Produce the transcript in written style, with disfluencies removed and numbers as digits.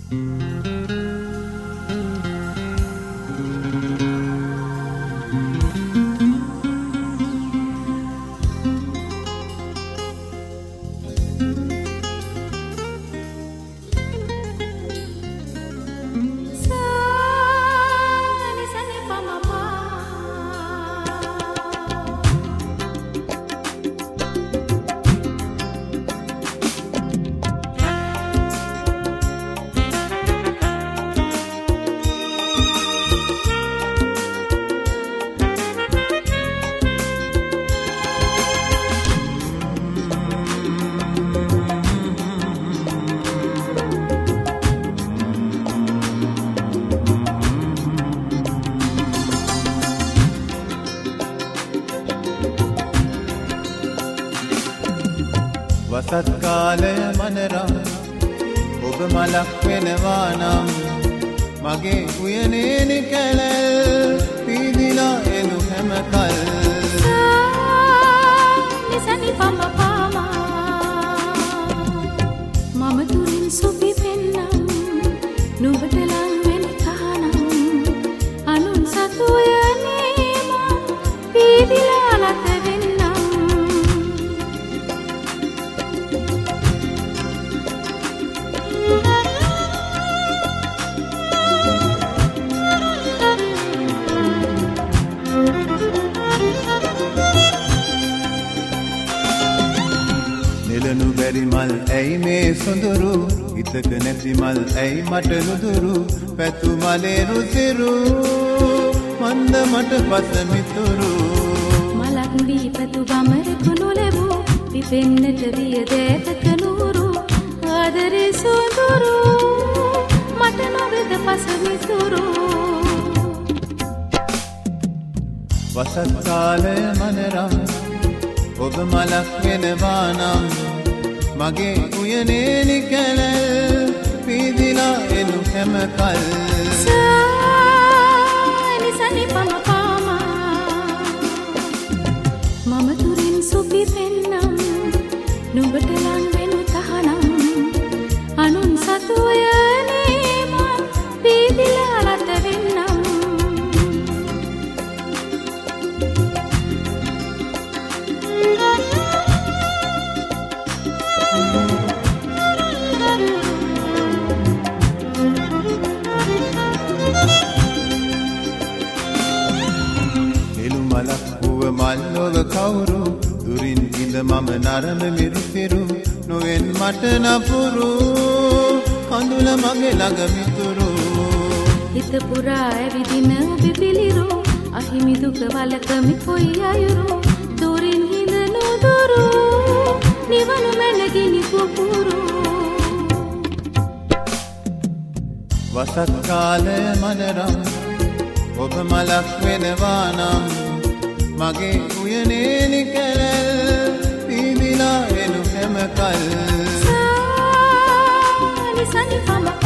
වසත් කාලය මනරම් ඔබ මලක් වෙනවා නම් මගේ උයනේ නිකැලල් පීදිලා එනු හැම කල් නිසනි පම පාමා මම තුරින් සුපි පෙන්නම් නුඹට ලං වෙන තහනම් අනුන් සතු උයනේ මම පීදිලා ලත වෙන්නම් නිලනු බැරි මල් ඇයි මේ සොඳුරු හිතක නැති මල් ඇයි මට නුදුරු පැතු මලේ රුසිරු මන්ද මට පස මිතුරු මලක් දීපතු ගමරකු නොලැබූ පිපෙන්නට විය දෑතක නూరు ආදරේ සොඳුරු මට නොවේද පස මිතුරු වසත් කාලය මනරම් ඔබ මලක් වෙනවා නම් මගේ උයනේ නිකැලල් පීදිලා එනු හැම කල් නිසනි පම පාමා මම තුරින් සුපි පෙන්නම් නුඹට ලං වෙනු තහනම් අනුන් සතු උයනේ මම පීදිලා ලත වෙන්නම් මල්ලොව කවුරු දුරින් ඉඳ මම නරම මිරුපිරු නොවෙන් මට නපුරු කඳුල මගේ ළඟ මිතුරු හිත පුරා ඇවිදින ඔබ පිළිරු අහිමි දුක වලකමි කොයි අයුරු දුරින් හිඳ නුදුරු නිවනු මැනගිනි පුපුරු වසත් කාලය මනරම් ඔබ මලක් වෙනවා නම් මගේ උයනේ නිකැලල් පීදිලා එනු හැම කල් නිසනි පම